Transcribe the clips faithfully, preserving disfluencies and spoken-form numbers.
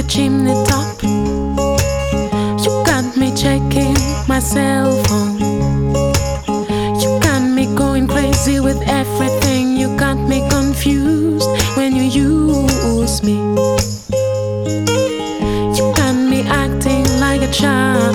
chimney top. You got me checking my cell phone. You got me going crazy with everything. You got me confused when you use me. You got me acting like a child.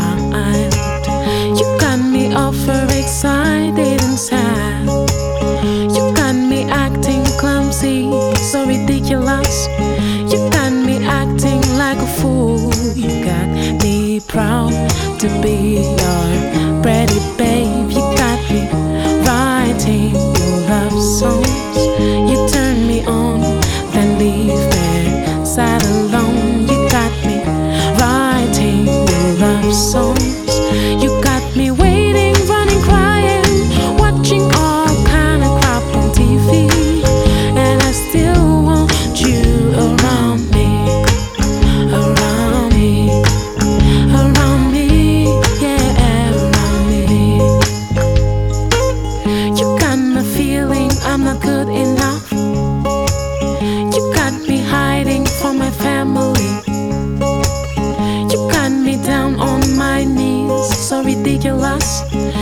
You got me overexcited and sad. You got me acting clumsy, so ridiculous. You got me acting like a fool. You got me proud to be your pretty babe. You got me writing your love songs. You turn me on, then leave me sad alone. You got me writing your love songs. You got me waiting, running, crying, watching all kind of crap on T V, and I still want you around me, around me, around me, yeah, around me. You got me feeling I'm not good enough. You got me hiding from my family. You got me down on my knees, so ridiculous.